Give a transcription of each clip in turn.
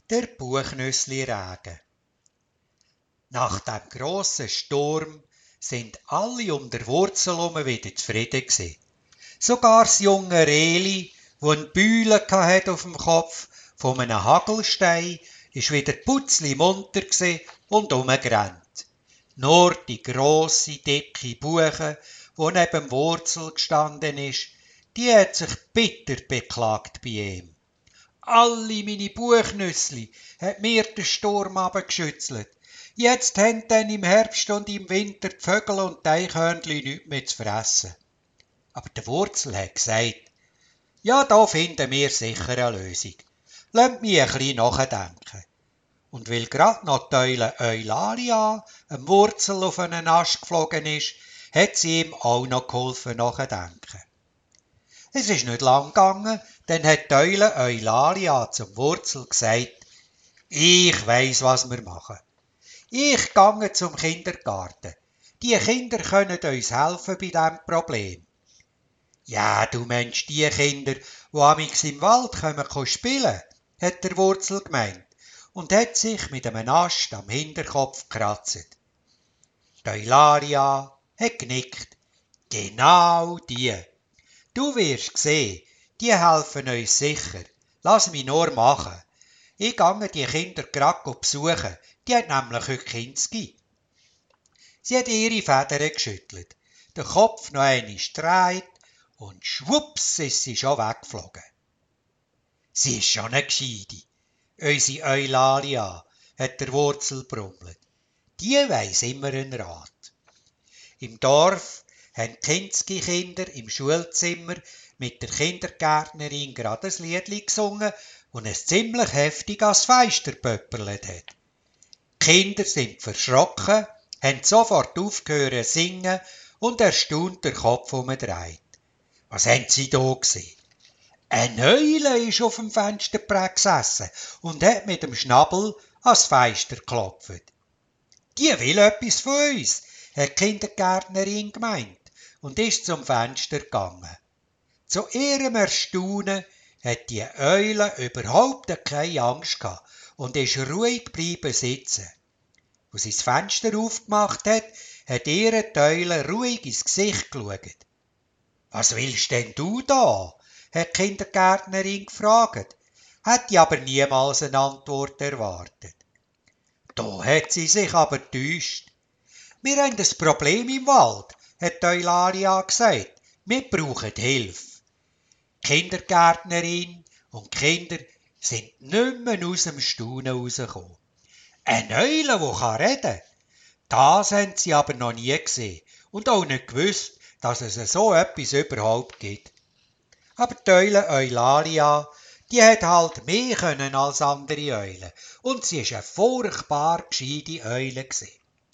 Der Buchnüssli-Regen. Nach dem grossen Sturm sind alle um der Wurzel herum wieder zufrieden gewesen. Sogar das junge Rehli, das eine Beule hatte auf dem Kopf von einem Hagelstein, ist wieder putzli munter gewesen und umgerannt. Nur die grosse, dicke Buche, die neben dem Wurzel gestanden ist, die hat sich bitter beklagt bei ihm. Alle meine Buchnüssli hat mir der Sturm abgeschützelt. Jetzt haben dann im Herbst und im Winter die Vögel und die Eichhörnchen nichts mehr zu fressen. Aber der Wurzel hat gesagt, ja, da finden wir sicher eine Lösung. Lasst mich ein bisschen nachdenken. Und weil gerade noch die Eule Eulalia am Wurzel auf einen Ast geflogen ist, hat sie ihm auch noch geholfen nachdenken. Es ist nicht lang gegangen, dann hat die Eule Eulalia zum Wurzel gesagt, ich weiss, was wir machen. Ich gehe zum Kindergarten. Die Kinder können uns helfen bei diesem Problem. Ja, du meinst die Kinder, die amigs im Wald kommen spielen, hat der Wurzel gemeint und hat sich mit einem Ast am Hinterkopf gekratzt. Die Eulalia hat genickt. Genau die. Du wirst sehen, die helfen uns sicher. Lass mich nur machen. Ich gehe die Kinder gerade besuchen. Die hat nämlich heute Kinski. Sie hat ihre Federn geschüttelt, den Kopf noch einmal gedreht und schwupps ist sie schon weggeflogen. Sie ist schon eine Gescheite, unsere Eulalia, hat der Wurzel brummelt. Die weiss immer einen Rat. Im Dorf haben die Kinski-Kinder im Schulzimmer mit der Kindergärtnerin gerade ein Liedli gesungen und es ziemlich heftig als Feister pöpperlet hat. Die Kinder sind verschrocken, haben sofort aufgehört zu singen und erstaunt den Kopf umgedreht. Was haben sie da gesehen? Eine Eule ist auf dem Fensterbrett gesessen und hat mit dem Schnabel ans Fenster geklopft. Die will etwas von uns, hat die Kindergärtnerin gemeint und ist zum Fenster gegangen. Zu ihrem Erstaunen hat die Eule überhaupt keine Angst gehabt und ist ruhig geblieben sitzen. Als sie das Fenster aufgemacht hat, hat ihr die Eule ruhig ins Gesicht geschaut. »Was willst denn du da?« hat die Kindergärtnerin gefragt, hätte aber niemals eine Antwort erwartet. Da hat sie sich aber getäuscht. »Wir haben ein Problem im Wald«, hat die Eulalia gesagt. »Wir brauchen Hilfe.« Die Kindergärtnerin und die Kinder sind nicht mehr aus dem Staunen rausgekommen. Eine Eule, die reden kann, das haben sie aber noch nie gesehen und auch nicht gewusst, dass es so etwas überhaupt gibt. Aber die Eule Eulalia, die hat halt mehr können als andere Eulen und sie ist eine furchtbar gescheite Eule gewesen.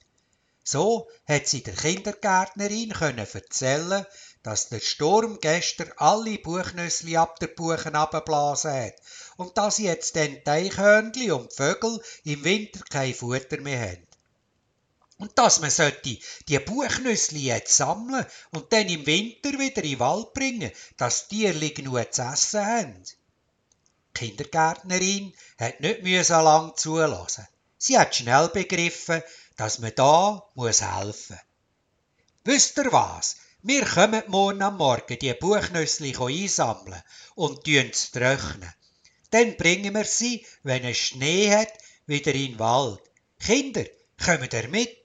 So hat sie der Kindergärtnerin erzählen, dass der Sturm gestern alle Buchnüssli ab der Buchen abgeblasen hat und dass jetzt dann die Eichhörnchen und die Vögel im Winter kein Futter mehr haben. Und dass man die Buchnüssli jetzt sammeln und dann im Winter wieder in den Wald bringen, dass die Tierli genug zu essen haben. Die Kindergärtnerin hat nicht lang zulassen. Sie hat schnell begriffen, dass man da helfen muss. Wisst ihr was? Wir kommen morgen am Morgen die Buchnüssli einsammeln und sie trocknen. Dann bringen wir sie, wenn es Schnee hat, wieder in den Wald. Kinder, kommt ihr mit?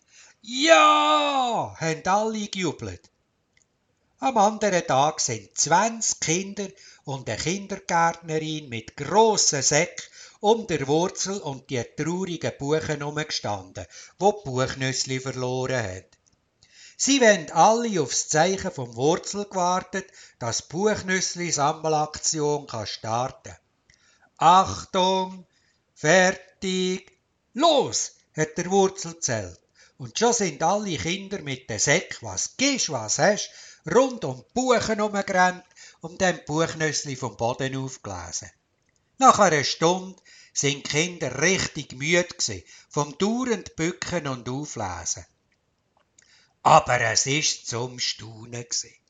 Ja, haben alle gejubelt. Am anderen Tag sind 20 Kinder und eine Kindergärtnerin mit grossen Säcken um der Wurzel und die traurigen Buchen herumgestanden, wo die Buchnüssli verloren hat. Sie wollen alle aufs Zeichen vom Wurzel gewartet, dass die Buchnüssli-Sammelaktion starten kann. Achtung, fertig, los, hat der Wurzel gezählt. Und schon sind alle Kinder mit den Säcken, was gibst, was hast, rund um die Buchen herumgerannt und dann die Buchnüssli vom Boden aufgelesen. Nach einer Stunde sind die Kinder richtig müde gewesen, vom dauernd Bücken und Auflesen. Aber es war zum Staunen gewesen.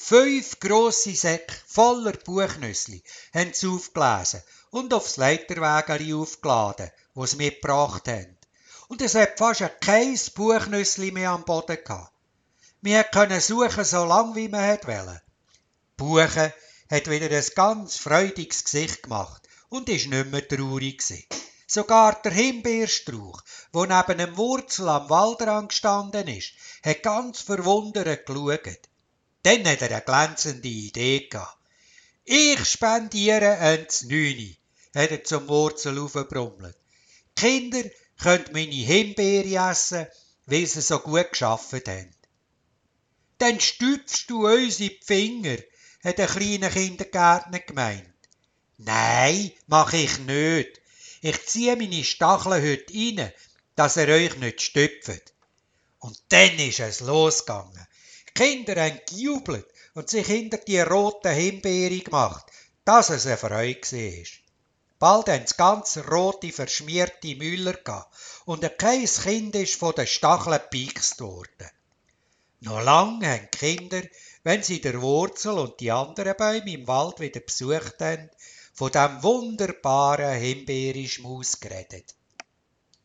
5 grosse Säcke voller Buchnüssli haben sie aufgelesen und aufs Leiterwägeli aufgeladen, wo sie mitgebracht haben. Und es hat fast kein Buchnüssli mehr am Boden gehabt. Wir konnten suchen, so lange wie man wollte. Die Buche hat wieder ein ganz freudiges Gesicht gemacht und ist nicht mehr traurig gewesen. Sogar der Himbeerstrauch, der neben einem Wurzel am Waldrand gestanden ist, hat ganz verwundert geschaut. Dann hat er eine glänzende Idee gehabt. Ich spendiere ans 9, hat er zum Wurzel aufgebrummelt. Die Kinder können meine Himbeere essen, weil sie so gut gearbeitet haben. Dann stüpfst du uns in die Finger, hat ein kleiner Kindergärtner gemeint. Nein, mach ich nicht. Ich ziehe meine Stacheln heute rein, dass er euch nicht stüpft. Und dann ist es losgegangen. Die Kinder haben gejubelt und sich hinter die roten Himbeere gemacht, dass es eine Freude war. Bald haben sie ganz rote, verschmierte Müller gehabt und kein Kind ist von den Stacheln gepiekst worden. Noch lange haben die Kinder, wenn sie der Wurzel und die anderen Bäume im Wald wieder besucht haben, von dem wunderbaren Himbeerschmaus geredet.